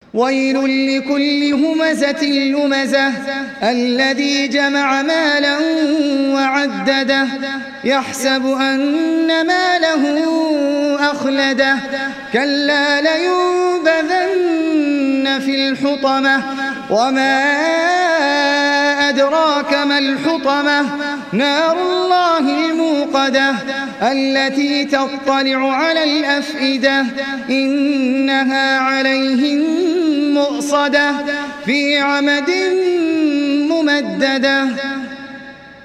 ويل لكل همزة لمزة الذي جمع مالا وعدده يحسب أن ماله أخلده كلا لينبذن في الحطمة وما أدراك ما الحطمة نار الله الموقدة التي تطلع على الأفئدة إنها عليهم مؤصدة في عمد ممددة.